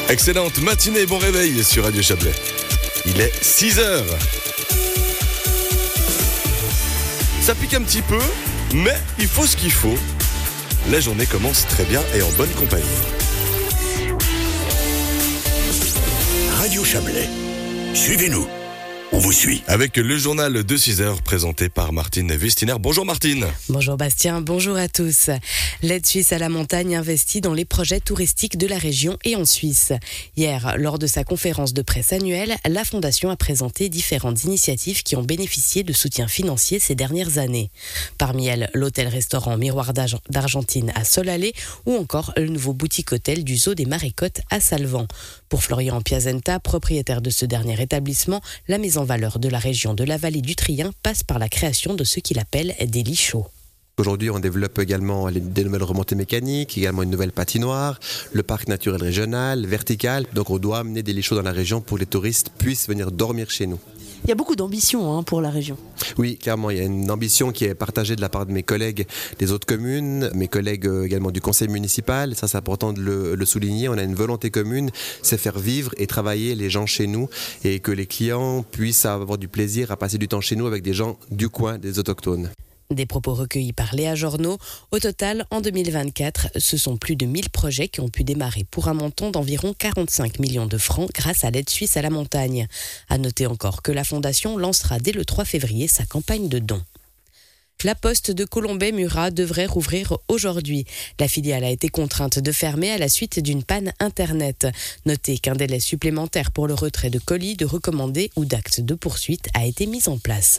Excellente matinée et bon réveil sur Radio Chablais. Il est 6h. Ça pique un petit peu, mais il faut ce qu'il faut. La journée commence très bien et en bonne compagnie. Radio Chablais, suivez-nous, on vous suit. Avec le journal de 6h présenté par Martine Westiner. Bonjour Martine. Bonjour Bastien, bonjour à tous. L'aide suisse à la montagne investit dans les projets touristiques de la région et en Suisse. Hier, lors de sa conférence de presse annuelle, la Fondation a présenté différentes initiatives qui ont bénéficié de soutien financier ces dernières années. Parmi elles, l'hôtel-restaurant Miroir d'Argentine à Solalé ou encore le nouveau boutique-hôtel du Zoo des Marécottes à Salvan. Pour Florian Piazenta, propriétaire de ce dernier établissement, la mise en valeur de la région de la vallée du Trien passe par la création de ce qu'il appelle des lits chauds. Aujourd'hui, on développe également des nouvelles remontées mécaniques, également une nouvelle patinoire, le parc naturel régional, vertical. Donc on doit amener des lits chauds dans la région pour que les touristes puissent venir dormir chez nous. Il y a beaucoup d'ambition pour la région. Oui, clairement, il y a une ambition qui est partagée de la part de mes collègues des autres communes, mes collègues également du conseil municipal. Ça, c'est important de le souligner. On a une volonté commune, c'est faire vivre et travailler les gens chez nous et que les clients puissent avoir du plaisir à passer du temps chez nous avec des gens du coin, des autochtones. Des propos recueillis par Léa Journeau. Au total, en 2024, ce sont plus de 1000 projets qui ont pu démarrer pour un montant d'environ 45 millions de francs grâce à l'aide suisse à la montagne. À noter encore que la Fondation lancera dès le 3 février sa campagne de dons. La poste de Colombey-Murat devrait rouvrir aujourd'hui. La filiale a été contrainte de fermer à la suite d'une panne Internet. Notez qu'un délai supplémentaire pour le retrait de colis, de recommandés ou d'actes de poursuite a été mis en place.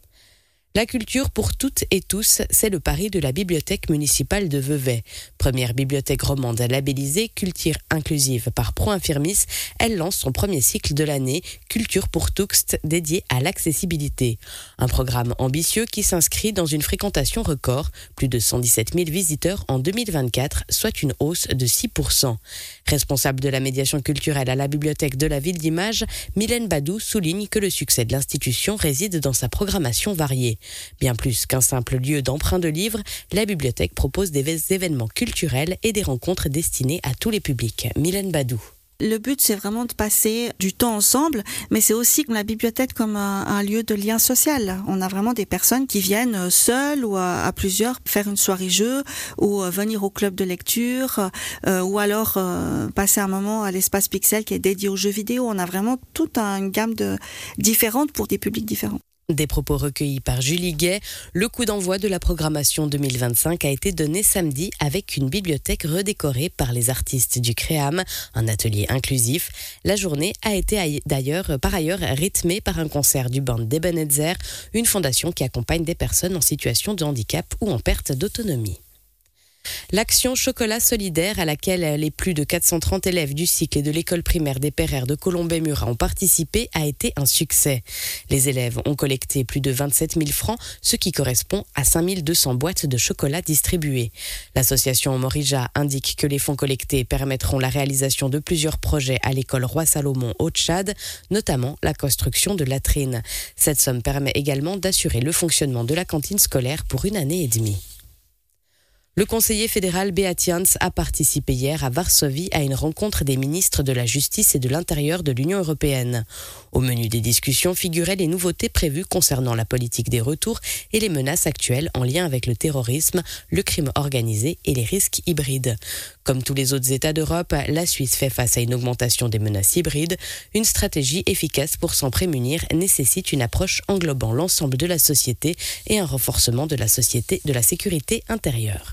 La culture pour toutes et tous, c'est le pari de la bibliothèque municipale de Vevey. Première bibliothèque romande labellisée Culture inclusive par Pro Infirmis, elle lance son premier cycle de l'année, Culture pour tous, dédié à l'accessibilité. Un programme ambitieux qui s'inscrit dans une fréquentation record, plus de 117 000 visiteurs en 2024, soit une hausse de 6%. Responsable de la médiation culturelle à la bibliothèque de la ville d'Image, Mylène Badou souligne que le succès de l'institution réside dans sa programmation variée. Bien plus qu'un simple lieu d'emprunt de livres, la bibliothèque propose des événements culturels et des rencontres destinées à tous les publics. Mylène Badou. Le but, c'est vraiment de passer du temps ensemble, mais c'est aussi la bibliothèque comme un lieu de lien social. On a vraiment des personnes qui viennent seules ou à plusieurs faire une soirée jeu ou venir au club de lecture ou alors passer un moment à l'espace Pixel qui est dédié aux jeux vidéo. On a vraiment toute une gamme différente pour des publics différents. Des propos recueillis par Julie Gay. Le coup d'envoi de la programmation 2025 a été donné samedi avec une bibliothèque redécorée par les artistes du Créam, un atelier inclusif. La journée a été par ailleurs rythmée par un concert du band d'Ebenezer, une fondation qui accompagne des personnes en situation de handicap ou en perte d'autonomie. L'action Chocolat solidaire à laquelle les plus de 430 élèves du cycle et de l'école primaire des Pereires de Colombey-Murat ont participé a été un succès. Les élèves ont collecté plus de 27 000 francs, ce qui correspond à 5 200 boîtes de chocolat distribuées. L'association Morija indique que les fonds collectés permettront la réalisation de plusieurs projets à l'école Roi-Salomon au Tchad, notamment la construction de latrines. Cette somme permet également d'assurer le fonctionnement de la cantine scolaire pour 1 année et demie. Le conseiller fédéral Beat Jans a participé hier à Varsovie à une rencontre des ministres de la Justice et de l'Intérieur de l'Union européenne. Au menu des discussions figuraient les nouveautés prévues concernant la politique des retours et les menaces actuelles en lien avec le terrorisme, le crime organisé et les risques hybrides. Comme tous les autres États d'Europe, la Suisse fait face à une augmentation des menaces hybrides. Une stratégie efficace pour s'en prémunir nécessite une approche englobant l'ensemble de la société et un renforcement de la sécurité intérieure.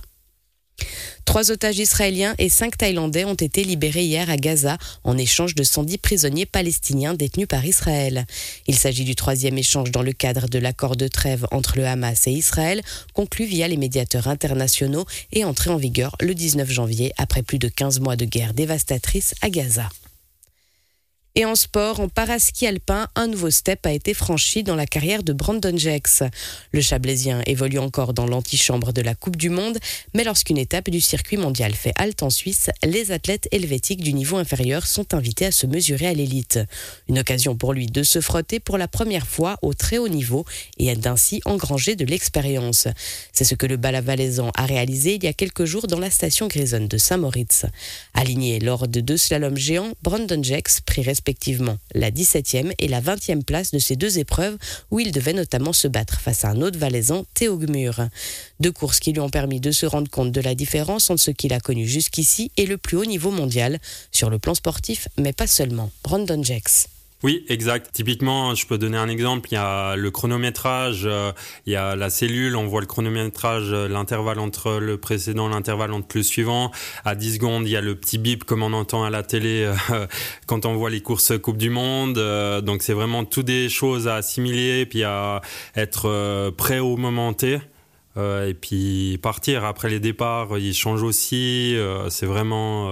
3 otages israéliens et 5 Thaïlandais ont été libérés hier à Gaza en échange de 110 prisonniers palestiniens détenus par Israël. Il s'agit du 3e échange dans le cadre de l'accord de trêve entre le Hamas et Israël, conclu via les médiateurs internationaux et entré en vigueur le 19 janvier après plus de 15 mois de guerre dévastatrice à Gaza. Et en sport, en paraski alpin, un nouveau step a été franchi dans la carrière de Brandon Jex. Le Chablaisien évolue encore dans l'antichambre de la Coupe du Monde, mais lorsqu'une étape du circuit mondial fait halte en Suisse, les athlètes helvétiques du niveau inférieur sont invités à se mesurer à l'élite. Une occasion pour lui de se frotter pour la première fois au très haut niveau et d'ainsi engranger de l'expérience. C'est ce que le Balavalaisan a réalisé il y a quelques jours dans la station grisonne de Saint-Moritz. Aligné lors de 2 slaloms géants, Brandon Jex prit respectivement la 17e et la 20e place de ces 2 épreuves où il devait notamment se battre face à un autre valaisan, Théo Gmur. 2 courses qui lui ont permis de se rendre compte de la différence entre ce qu'il a connu jusqu'ici et le plus haut niveau mondial, sur le plan sportif, mais pas seulement. Brandon Jex. Oui, exact. Typiquement, je peux donner un exemple. Il y a le chronométrage, il y a la cellule. On voit le chronométrage, l'intervalle entre le précédent, l'intervalle entre le suivant. À 10 secondes, il y a le petit bip comme on entend à la télé quand on voit les courses Coupe du Monde. Donc, c'est vraiment toutes des choses à assimiler, puis à être prêt au moment T. Et puis partir. Après les départs, ils changent aussi. C'est vraiment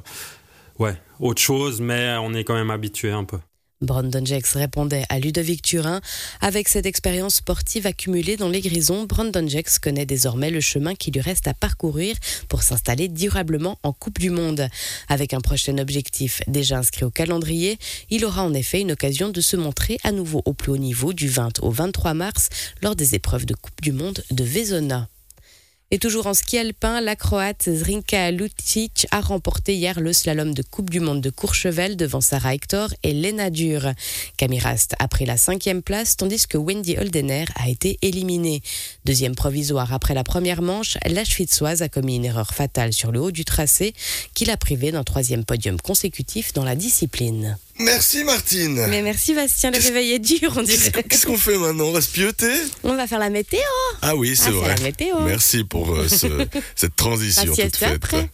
autre chose, mais on est quand même habitué un peu. Brandon Jex répondait à Ludovic Turin. Avec cette expérience sportive accumulée dans les Grisons, Brandon Jex connaît désormais le chemin qui lui reste à parcourir pour s'installer durablement en Coupe du Monde. Avec un prochain objectif déjà inscrit au calendrier, il aura en effet une occasion de se montrer à nouveau au plus haut niveau du 20 au 23 mars lors des épreuves de Coupe du Monde de Vezona. Et toujours en ski alpin, la Croate Zrinka Lucic a remporté hier le slalom de Coupe du Monde de Courchevel devant Sarah Hector et Lena Dur. Camille Rast a pris la 5e place, tandis que Wendy Holdener a été éliminée. 2e provisoire après la première manche, la Schwitzoise a commis une erreur fatale sur le haut du tracé qui l'a privée d'un 3e podium consécutif dans la discipline. Merci Martine. Mais merci Bastien, le réveil est dur, on dirait. Qu'est-ce qu'on fait maintenant? On va se pieuter? On va faire la météo. Ah oui, c'est vrai. La météo. Merci pour cette transition toute faite.